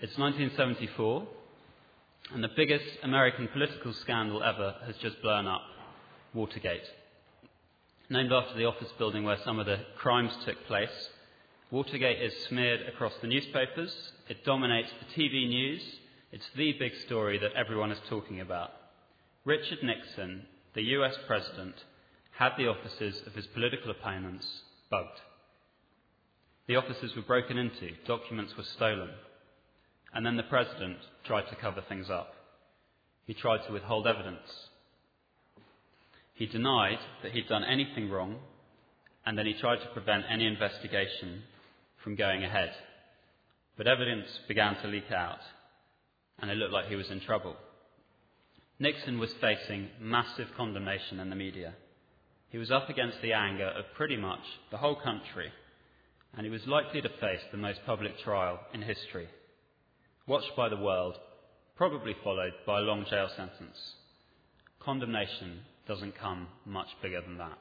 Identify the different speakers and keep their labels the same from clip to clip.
Speaker 1: It's 1974, and the biggest American political scandal ever has just blown up, Watergate. Named after the office building where some of the crimes took place, Watergate is smeared across the newspapers, it dominates the TV news, it's the big story that everyone is talking about. Richard Nixon, the US president, had the offices of his political opponents bugged. The offices were broken into, documents were stolen, and then the president tried to cover things up. He tried to withhold evidence. He denied that he'd done anything wrong, and then he tried to prevent any investigation from going ahead. But evidence began to leak out, and it looked like he was in trouble. Nixon was facing massive condemnation in the media. He was up against the anger of pretty much the whole country, and he was likely to face the most public trial in history, watched by the world, probably followed by a long jail sentence. Condemnation doesn't come much bigger than that.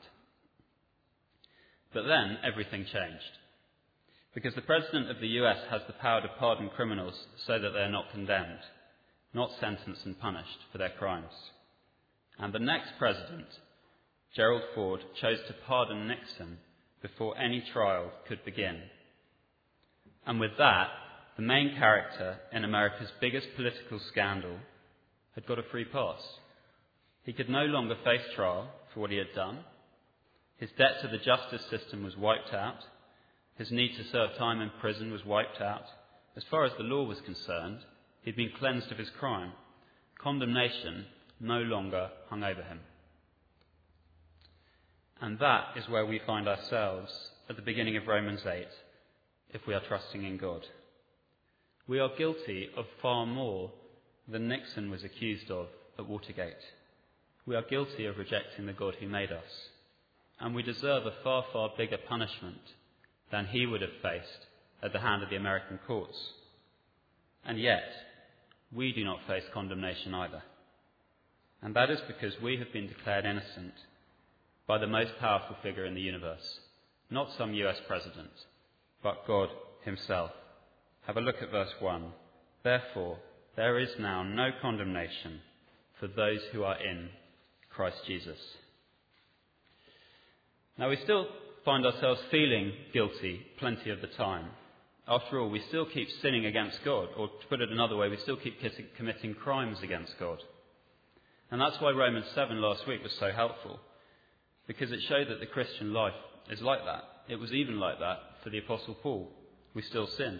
Speaker 1: But then everything changed, because the President of the US has the power to pardon criminals so that they're not condemned, not sentenced and punished for their crimes. And the next president, Gerald Ford, chose to pardon Nixon before any trial could begin. And with that, the main character in America's biggest political scandal had got a free pass. He could no longer face trial for what he had done. His debt to the justice system was wiped out. His need to serve time in prison was wiped out. As far as the law was concerned, he'd been cleansed of his crime. Condemnation no longer hung over him. And that is where we find ourselves at the beginning of Romans 8, if we are trusting in God. We are guilty of far more than Nixon was accused of at Watergate. We are guilty of rejecting the God who made us, and we deserve a far, far bigger punishment than he would have faced at the hand of the American courts. And yet, we do not face condemnation either. And that is because we have been declared innocent by the most powerful figure in the universe, not some US president, but God himself. Have a look at verse 1. Therefore, there is now no condemnation for those who are in Christ Jesus. Now, we still find ourselves feeling guilty plenty of the time. After all, we still keep sinning against God, or to put it another way, we still keep committing crimes against God. And that's why Romans 7 last week was so helpful, because it showed that the Christian life is like that. It was even like that for the Apostle Paul. We still sin.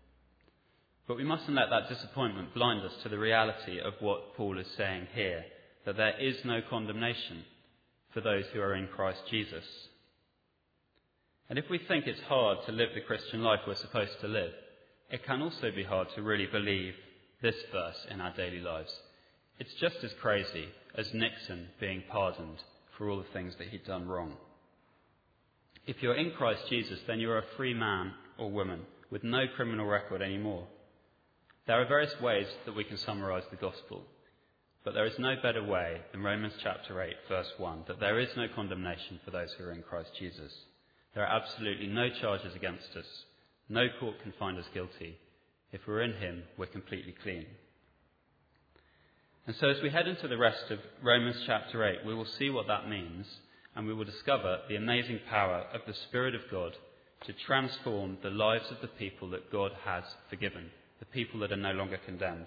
Speaker 1: But we mustn't let that disappointment blind us to the reality of what Paul is saying here, that there is no condemnation for those who are in Christ Jesus. And if we think it's hard to live the Christian life we're supposed to live, it can also be hard to really believe this verse in our daily lives. It's just as crazy as Nixon being pardoned for all the things that he'd done wrong. If you're in Christ Jesus, then you're a free man or woman with no criminal record anymore. There are various ways that we can summarize the gospel, but there is no better way than Romans chapter 8, verse 1, that there is no condemnation for those who are in Christ Jesus. There are absolutely no charges against us. No court can find us guilty. If we're in him, we're completely clean. And so as we head into the rest of Romans chapter 8, we will see what that means, and we will discover the amazing power of the Spirit of God to transform the lives of the people that God has forgiven, the people that are no longer condemned.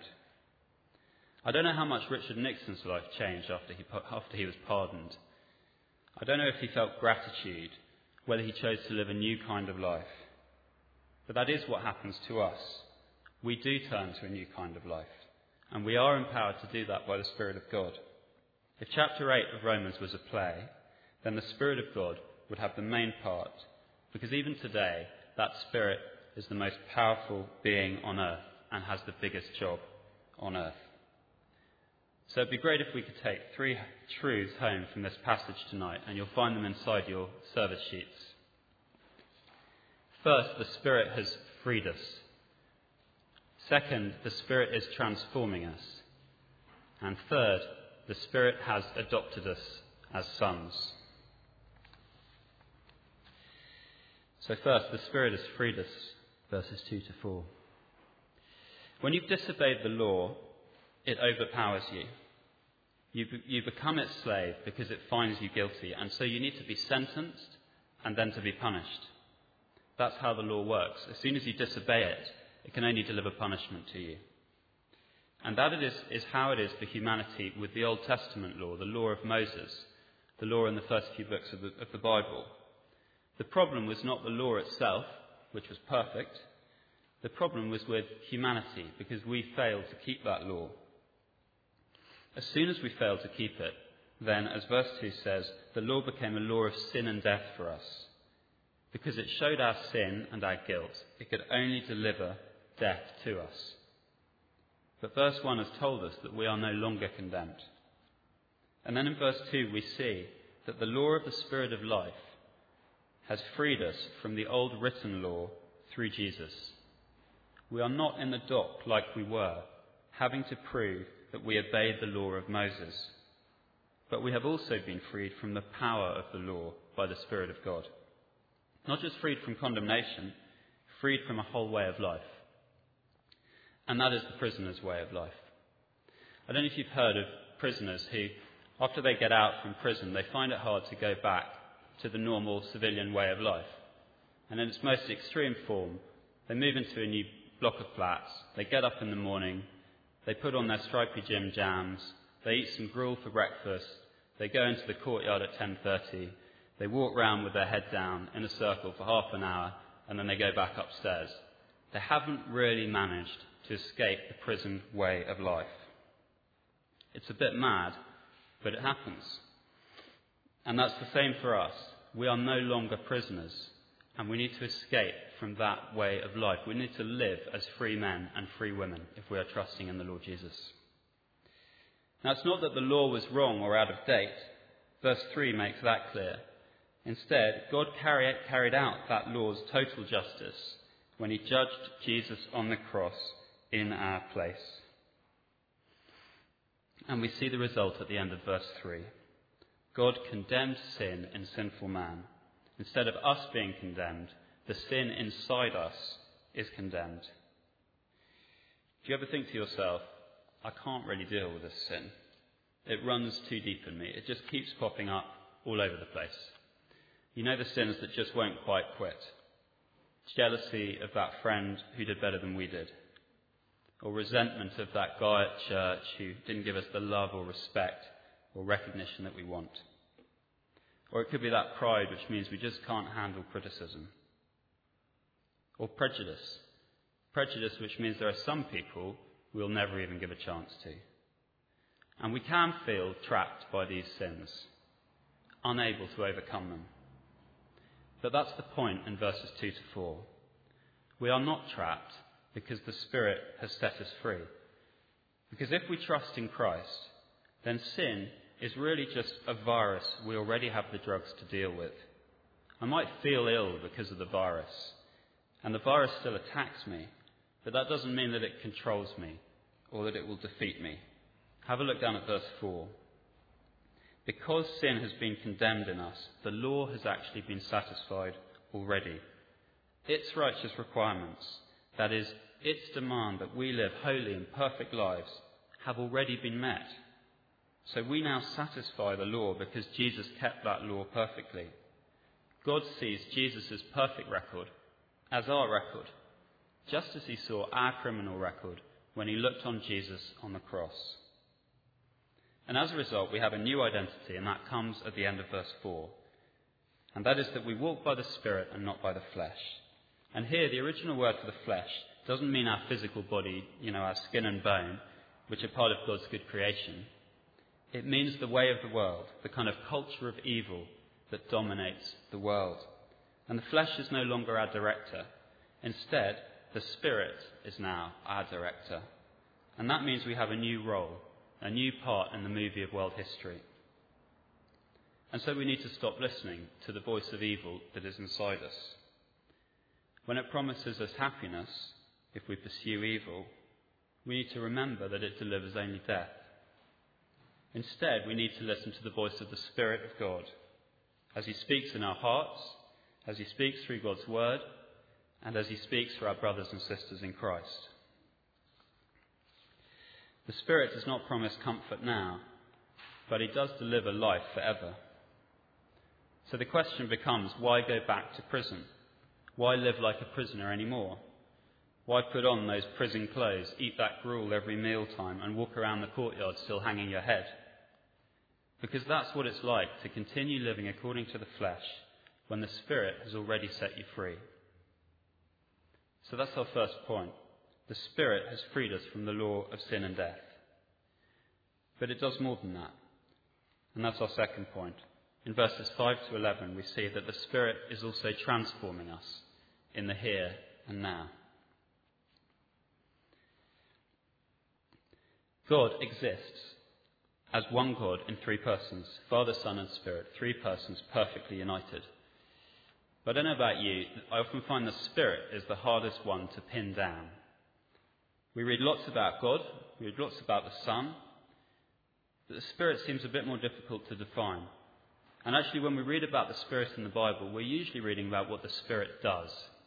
Speaker 1: I don't know how much Richard Nixon's life changed after he was pardoned. I don't know if he felt gratitude, whether he chose to live a new kind of life. But that is what happens to us. We do turn to a new kind of life, and we are empowered to do that by the Spirit of God. If chapter 8 of Romans was a play, then the Spirit of God would have the main part, because even today, that Spirit is the most powerful being on earth and has the biggest job on earth. So it'd be great if we could take 3 truths home from this passage tonight, and you'll find them inside your service sheets. First, the Spirit has freed us. Second, the Spirit is transforming us. And third, the Spirit has adopted us as sons. So first, the Spirit has freed us, verses 2 to 4. When you've disobeyed the law, it overpowers you. You become its slave because it finds you guilty, and so you need to be sentenced and then to be punished. That's how the law works. As soon as you disobey it, it can only deliver punishment to you. And that is how it is for humanity with the Old Testament law, the law of Moses, the law in the first few books of the Bible. The problem was not the law itself, which was perfect. The problem was with humanity, because we failed to keep that law. As soon as we failed to keep it, then, as verse 2 says, the law became a law of sin and death for us. Because it showed our sin and our guilt, it could only deliver death to us. But verse 1 has told us that we are no longer condemned. And then in verse 2 we see that the law of the Spirit of life has freed us from the old written law through Jesus. We are not in the dock like we were, having to prove that we obeyed the law of Moses. But we have also been freed from the power of the law by the Spirit of God. Not just freed from condemnation, freed from a whole way of life. And that is the prisoner's way of life. I don't know if you've heard of prisoners who, after they get out from prison, they find it hard to go back to the normal civilian way of life. And in its most extreme form, they move into a new block of flats, they get up in the morning, they put on their stripy gym jams, they eat some gruel for breakfast, they go into the courtyard at 10:30, they walk round with their head down in a circle for half an hour, and then they go back upstairs. They haven't really managed to escape the prison way of life. It's a bit mad, but it happens. And that's the same for us. We are no longer prisoners, and we need to escape from that way of life. We need to live as free men and free women if we are trusting in the Lord Jesus. Now, it's not that the law was wrong or out of date. Verse 3 makes that clear. Instead, God carried out that law's total justice when he judged Jesus on the cross in our place. And we see the result at the end of verse 3. God condemned sin in sinful man. Instead of us being condemned, the sin inside us is condemned. Do you ever think to yourself, I can't really deal with this sin. It runs too deep in me. It just keeps popping up all over the place. You know the sins that just won't quite quit. Jealousy of that friend who did better than we did. Or resentment of that guy at church who didn't give us the love or respect or recognition that we want. Or it could be that pride which means we just can't handle criticism. Or prejudice. Prejudice which means there are some people we'll never even give a chance to. And we can feel trapped by these sins, unable to overcome them. But that's the point in verses 2 to 4. We are not trapped because the Spirit has set us free. Because if we trust in Christ, then sin is really just a virus we already have the drugs to deal with. I might feel ill because of the virus, and the virus still attacks me, but that doesn't mean that it controls me or that it will defeat me. Have a look down at verse 4. Because sin has been condemned in us, the law has actually been satisfied already. Its righteous requirements, that is, its demand that we live holy and perfect lives, have already been met. So we now satisfy the law because Jesus kept that law perfectly. God sees Jesus' perfect record as our record, just as he saw our criminal record when he looked on Jesus on the cross. And as a result, we have a new identity, and that comes at the end of verse 4. And that is that we walk by the Spirit and not by the flesh. And here, the original word for the flesh doesn't mean our physical body, our skin and bone, which are part of God's good creation. It means the way of the world, the kind of culture of evil that dominates the world. And the flesh is no longer our director. Instead, the Spirit is now our director. And that means we have a new role, a new part in the movie of world history. And so we need to stop listening to the voice of evil that is inside us. When it promises us happiness, if we pursue evil, we need to remember that it delivers only death. Instead, we need to listen to the voice of the Spirit of God, as he speaks in our hearts, as he speaks through God's word, and as he speaks for our brothers and sisters in Christ. The Spirit does not promise comfort now, but he does deliver life forever. So the question becomes, why go back to prison? Why live like a prisoner anymore? Why put on those prison clothes, eat that gruel every mealtime, and walk around the courtyard still hanging your head? Because that's what it's like to continue living according to the flesh when the Spirit has already set you free. So that's our first point. The Spirit has freed us from the law of sin and death. But it does more than that. And that's our second point. In verses 5 to 11, we see that the Spirit is also transforming us in the here and now. God exists as one God in three persons, Father, Son and Spirit, three persons perfectly united. But I don't know about you, I often find the Spirit is the hardest one to pin down. We read lots about God, we read lots about the Son, but the Spirit seems a bit more difficult to define. And actually, when we read about the Spirit in the Bible, we're usually reading about what the Spirit does.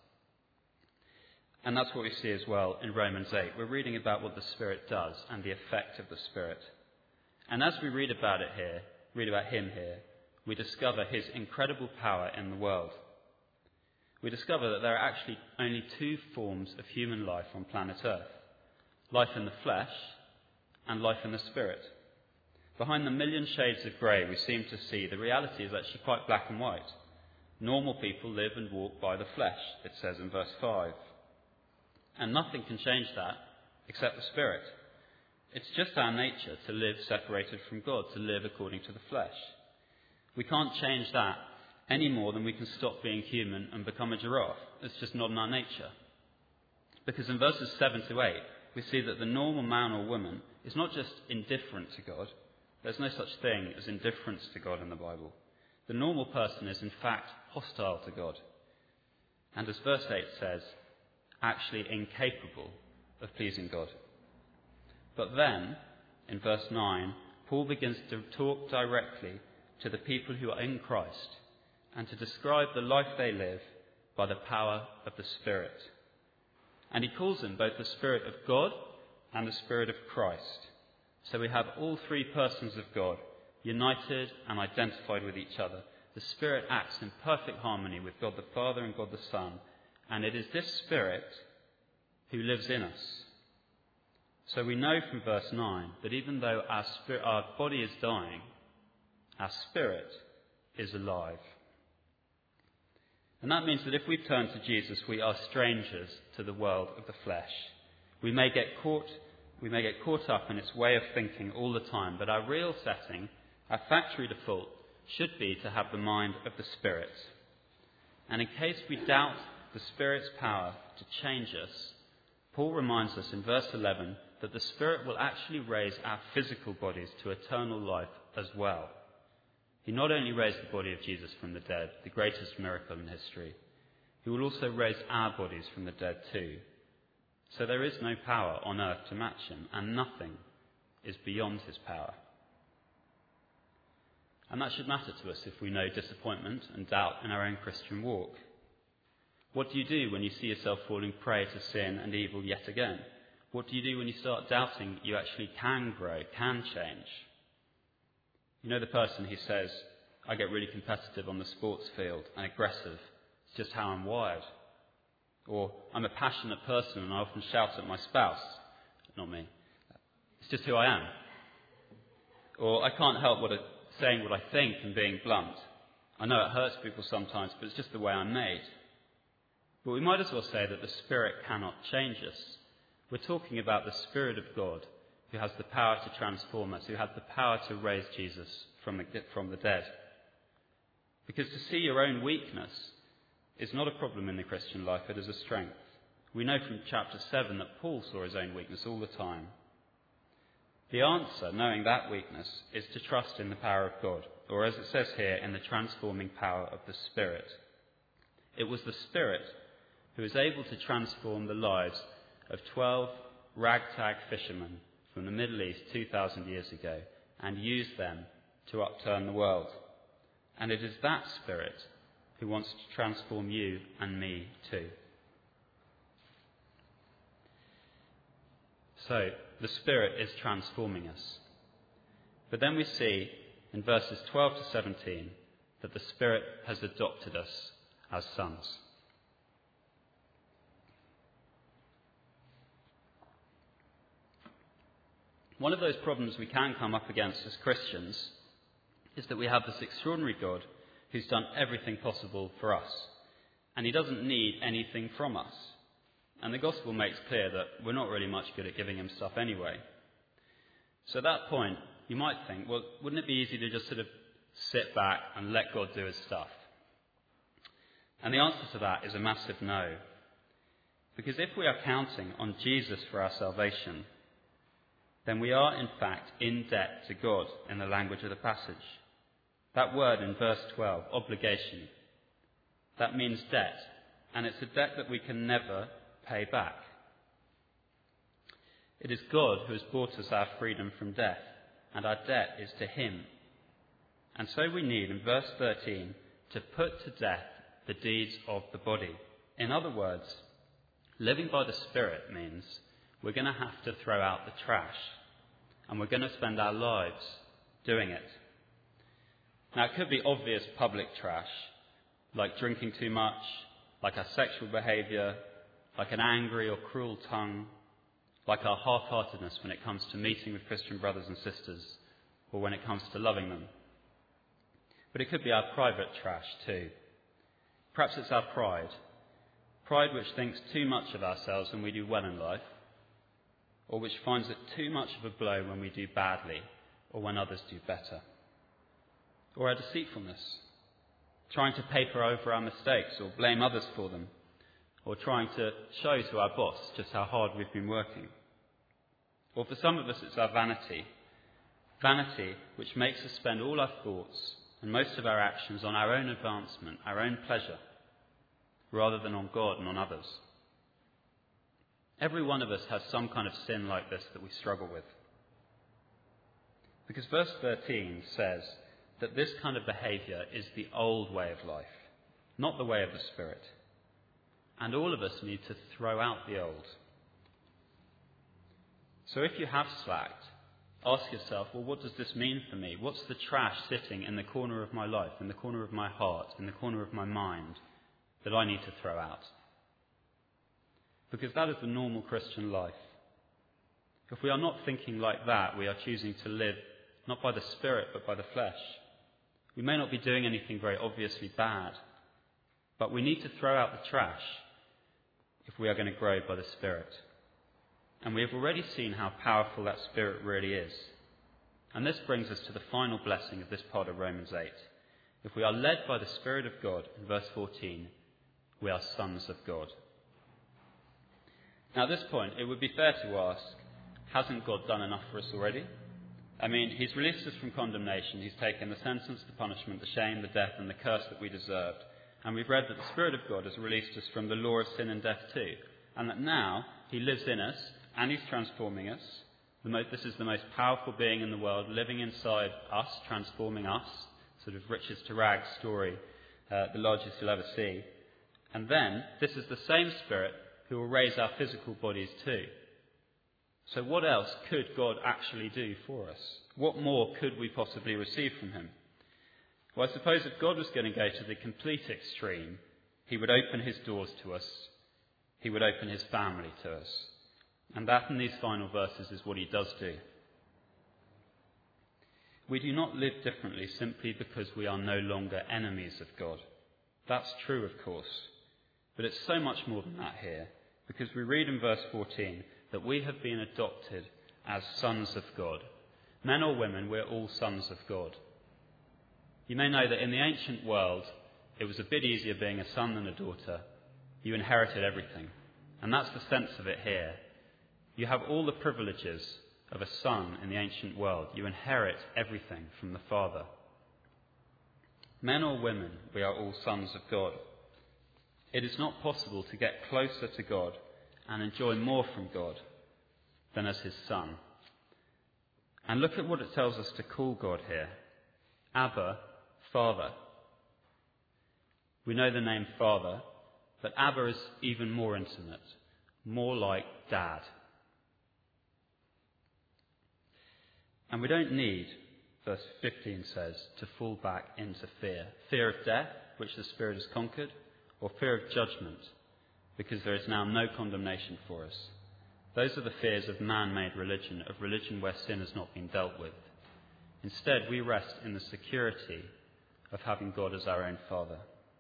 Speaker 1: And that's what we see as well in Romans 8. We're reading about what the Spirit does and the effect of the Spirit. And as we read about him here, we discover his incredible power in the world. We discover that there are actually only two forms of human life on planet Earth: life in the flesh and life in the Spirit. Behind the million shades of grey we seem to see, the reality is actually quite black and white. Normal people live and walk by the flesh, it says in verse 5. And nothing can change that except the Spirit. It's just our nature to live separated from God, to live according to the flesh. We can't change that any more than we can stop being human and become a giraffe. It's just not in our nature. Because in verses 7 to 8, we see that the normal man or woman is not just indifferent to God. There's no such thing as indifference to God in the Bible. The normal person is in fact hostile to God. And as verse 8 says, actually incapable of pleasing God. But then, in verse 9, Paul begins to talk directly to the people who are in Christ and to describe the life they live by the power of the Spirit. And he calls them both the Spirit of God and the Spirit of Christ. So we have all three persons of God united and identified with each other. The Spirit acts in perfect harmony with God the Father and God the Son. And it is this Spirit who lives in us. So we know from verse 9 that even though our body is dying, our spirit is alive. And that means that if we turn to Jesus, we are strangers to the world of the flesh. We may get caught up in its way of thinking all the time, but our real setting, our factory default, should be to have the mind of the Spirit. And in case we doubt the Spirit's power to change us, Paul reminds us in verse 11 that the Spirit will actually raise our physical bodies to eternal life as well. He not only raised the body of Jesus from the dead, the greatest miracle in history, he will also raise our bodies from the dead too. So there is no power on earth to match him, and nothing is beyond his power. And that should matter to us if we know disappointment and doubt in our own Christian walk. What do you do when you see yourself falling prey to sin and evil yet again? What do you do when you start doubting you actually can grow, can change? You know the person who says, I get really competitive on the sports field and aggressive. It's just how I'm wired. Or I'm a passionate person and I often shout at my spouse. Not me. It's just who I am. Or I can't help saying what I think and being blunt. I know it hurts people sometimes, but it's just the way I'm made. But we might as well say that the Spirit cannot change us. We're talking about the Spirit of God, who has the power to transform us, who has the power to raise Jesus from the dead. Because to see your own weakness is not a problem in the Christian life, it is a strength. We know from chapter 7 that Paul saw his own weakness all the time. The answer, knowing that weakness, is to trust in the power of God, or as it says here, in the transforming power of the Spirit. It was the Spirit who was able to transform the lives of 12 ragtag fishermen from the Middle East 2,000 years ago and use them to upturn the world. And it is that Spirit who wants to transform you and me too. So, the Spirit is transforming us. But then we see in verses 12 to 17 that the Spirit has adopted us as sons. One of those problems we can come up against as Christians is that we have this extraordinary God who's done everything possible for us, and he doesn't need anything from us. And the gospel makes clear that we're not really much good at giving him stuff anyway. So at that point, you might think, well, wouldn't it be easy to just sort of sit back and let God do his stuff? And the answer to that is a massive no. Because if we are counting on Jesus for our salvation, then we are in fact in debt to God in the language of the passage. That word in verse 12, obligation, that means debt, and it's a debt that we can never pay back. It is God who has bought us our freedom from death, and our debt is to him. And so we need, in verse 13, to put to death the deeds of the body. In other words, living by the Spirit means we're going to have to throw out the trash, and we're going to spend our lives doing it. Now, it could be obvious public trash, like drinking too much, like our sexual behaviour, like an angry or cruel tongue, like our half-heartedness when it comes to meeting with Christian brothers and sisters, or when it comes to loving them. But it could be our private trash too. Perhaps it's our pride which thinks too much of ourselves when we do well in life, or which finds it too much of a blow when we do badly, or when others do better. Or our deceitfulness, trying to paper over our mistakes or blame others for them, or trying to show to our boss just how hard we've been working. Or for some of us it's our vanity which makes us spend all our thoughts and most of our actions on our own advancement, our own pleasure, rather than on God and on others. Every one of us has some kind of sin like this that we struggle with. Because verse 13 says that this kind of behaviour is the old way of life, not the way of the Spirit. And all of us need to throw out the old. So if you have slacked, ask yourself, well, what does this mean for me? What's the trash sitting in the corner of my life, in the corner of my heart, in the corner of my mind that I need to throw out? Because that is the normal Christian life. If we are not thinking like that, we are choosing to live not by the Spirit but by the flesh. We may not be doing anything very obviously bad, but we need to throw out the trash if we are going to grow by the Spirit. And we have already seen how powerful that Spirit really is. And this brings us to the final blessing of this part of Romans 8. If we are led by the Spirit of God, in verse 14, we are sons of God. Now at this point, it would be fair to ask, hasn't God done enough for us already? I mean, he's released us from condemnation. He's taken the sentence, the punishment, the shame, the death, and the curse that we deserved. And we've read that the Spirit of God has released us from the law of sin and death too. And that now he lives in us and he's transforming us. This is the most powerful being in the world, living inside us, transforming us. Sort of riches to rags story, the largest you'll ever see. And then this is the same Spirit who will raise our physical bodies too. So what else could God actually do for us? What more could we possibly receive from him? Well, I suppose if God was going to go to the complete extreme, he would open his doors to us. He would open his family to us. And that in these final verses is what he does do. We do not live differently simply because we are no longer enemies of God. That's true, of course. But it's so much more than that here, because we read in verse 14 that we have been adopted as sons of God. Men or women, we're all sons of God. You may know that in the ancient world, it was a bit easier being a son than a daughter. You inherited everything. And that's the sense of it here. You have all the privileges of a son in the ancient world. You inherit everything from the Father. Men or women, we are all sons of God. It is not possible to get closer to God and enjoy more from God than as his son. And look at what it tells us to call God here. Abba, Father. We know the name Father, but Abba is even more intimate, more like Dad. And we don't need, verse 15 says, to fall back into fear. Fear of death, which the Spirit has conquered, or fear of judgment, because there is now no condemnation for us. Those are the fears of man-made religion, of religion where sin has not been dealt with. Instead, we rest in the security of having God as our own Father.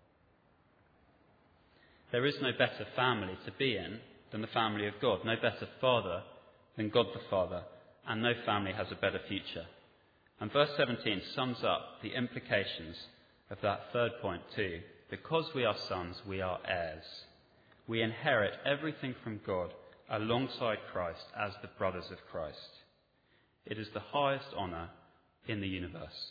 Speaker 1: There is no better family to be in than the family of God, no better Father than God the Father, and no family has a better future. And verse 17 sums up the implications of that third point too. Because we are sons, we are heirs. We inherit everything from God alongside Christ as the brothers of Christ. It is the highest honour in the universe.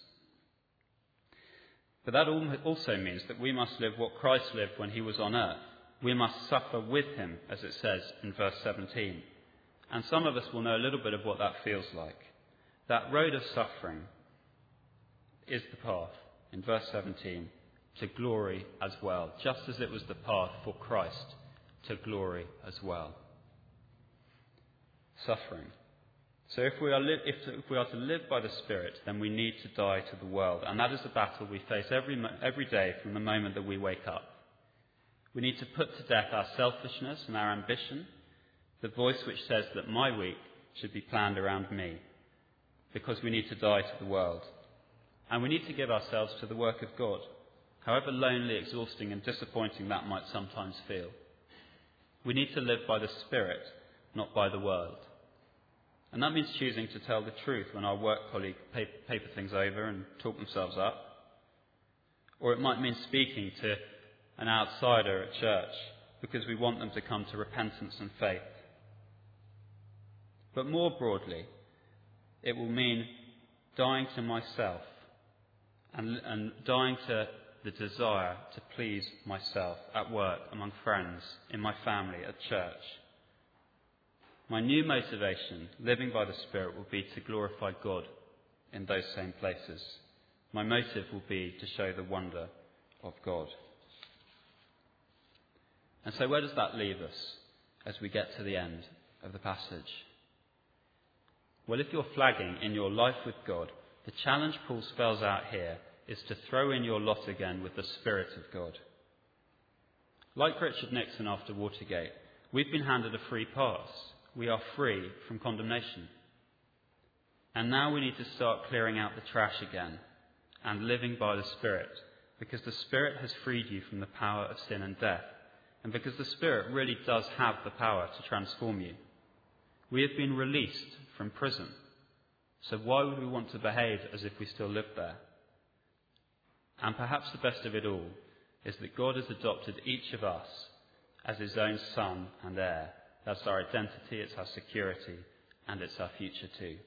Speaker 1: But that also means that we must live what Christ lived when he was on earth. We must suffer with him, as it says in verse 17. And some of us will know a little bit of what that feels like. That road of suffering is the path, in verse 17, to glory as well, just as it was the path for Christ to glory as well. Suffering. So if we are to live by the Spirit, then we need to die to the world. And that is a battle we face every day from the moment that we wake up. We need to put to death our selfishness and our ambition, the voice which says that my week should be planned around me, because we need to die to the world. And we need to give ourselves to the work of God, however lonely, exhausting and disappointing that might sometimes feel. We need to live by the Spirit, not by the world. And that means choosing to tell the truth when our work colleague paper things over and talk themselves up. Or it might mean speaking to an outsider at church because we want them to come to repentance and faith. But more broadly, it will mean dying to myself and dying to the desire to please myself at work, among friends, in my family, at church. My new motivation, living by the Spirit, will be to glorify God in those same places. My motive will be to show the wonder of God. And so where does that leave us as we get to the end of the passage? Well, if you're flagging in your life with God, the challenge Paul spells out here is to throw in your lot again with the Spirit of God. Like Richard Nixon after Watergate, we've been handed a free pass. We are free from condemnation. And now we need to start clearing out the trash again and living by the Spirit, because the Spirit has freed you from the power of sin and death, and because the Spirit really does have the power to transform you. We have been released from prison, so why would we want to behave as if we still lived there? And perhaps the best of it all is that God has adopted each of us as his own son and heir. That's our identity, it's our security, and it's our future too.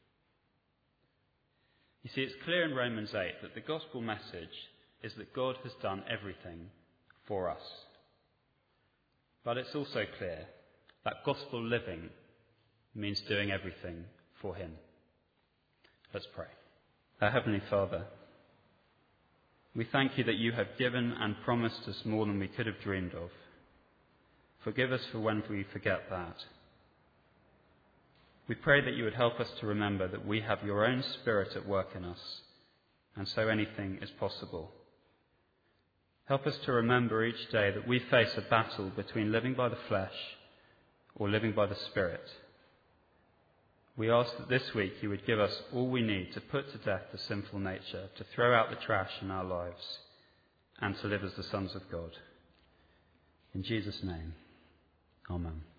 Speaker 1: You see, it's clear in Romans 8 that the gospel message is that God has done everything for us. But it's also clear that gospel living means doing everything for him. Let's pray. Our Heavenly Father, we thank you that you have given and promised us more than we could have dreamed of. Forgive us for when we forget that. We pray that you would help us to remember that we have your own Spirit at work in us, and so anything is possible. Help us to remember each day that we face a battle between living by the flesh or living by the Spirit. We ask that this week you would give us all we need to put to death the sinful nature, to throw out the trash in our lives, and to live as the sons of God. In Jesus' name, amen.